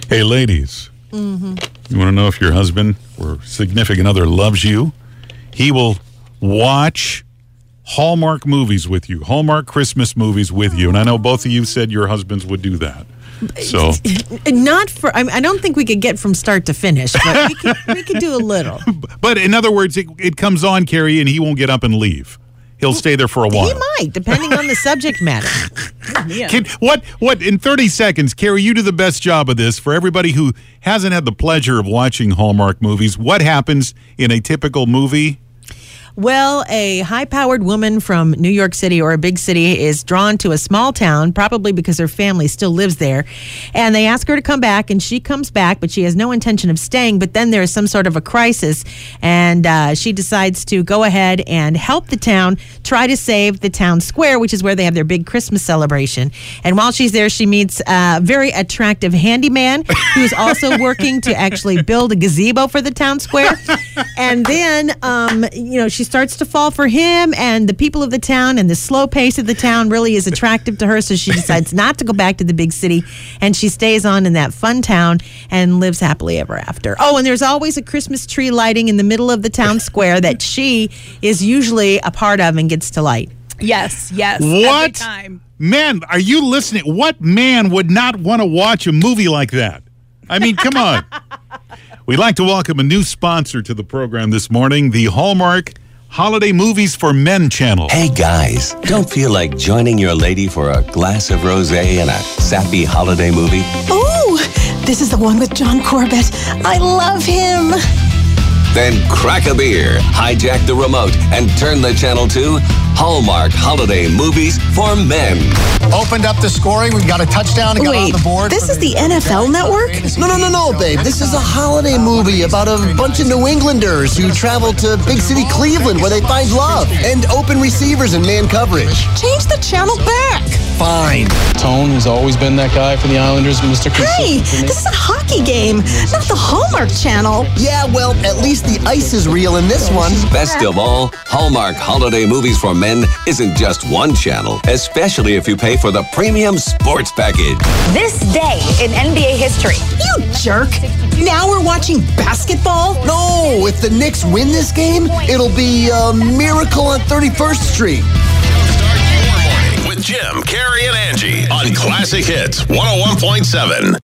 Hey, ladies, you want to know if your husband or significant other loves you? He will watch Hallmark movies with you, Hallmark Christmas movies with you. And I know both of you said your husbands would do that. So, not for. I don't think we could get from start to finish, but we could do a little. But in other words, it comes on, Carrie, and he won't get up and leave. He'll stay there for a while. He might, depending on the subject matter. Yeah. What in 30 seconds, Carrie, you do the best job of this for everybody who hasn't had the pleasure of watching Hallmark movies. What happens in a typical movie? Well, a high-powered woman from New York City or a big city is drawn to a small town, probably because her family still lives there. And they ask her to come back, and she comes back, but she has no intention of staying. But then there is some sort of a crisis, and she decides to go ahead and help the town, try to save the town square, which is where they have their big Christmas celebration. And while she's there, she meets a very attractive handyman who's also working to actually build a gazebo for the town square. And then, she starts to fall for him, and the people of the town and the slow pace of the town really is attractive to her, so she decides not to go back to the big city, and she stays on in that fun town and lives happily ever after. Oh, and there's always a Christmas tree lighting in the middle of the town square that she is usually a part of and gets to light. Yes. What? Every time. Man, are you listening? What man would not want to watch a movie like that? I mean, come on. We'd like to welcome a new sponsor to the program this morning, the Hallmark Holiday Movies for Men channel. Hey guys, don't feel like joining your lady for a glass of rosé and a sappy holiday movie? Ooh, this is the one with John Corbett. I love him. Then crack a beer, hijack the remote, and turn the channel to Hallmark Holiday Movies for Men. Opened up the scoring. We got a touchdown and got on the board. This is the NFL Network? No, babe. This is a holiday movie about a bunch of New Englanders who travel to big city Cleveland where they find love and open receivers and man coverage. Change the channel back. Fine. Tone has always been that guy for the Islanders, Mr. Hey, Consistent. this is a hockey game, not the Hallmark Channel. Yeah, well, at least the ice is real in this one. Best of all, Hallmark Holiday Movies for Men isn't just one channel, especially if you pay for the premium sports package. This day in NBA history. You jerk. Now we're watching basketball? No, if the Knicks win this game, it'll be a miracle on 31st Street. Start your morning with Jim, Carrie, and Angie on Classic Hits 101.7.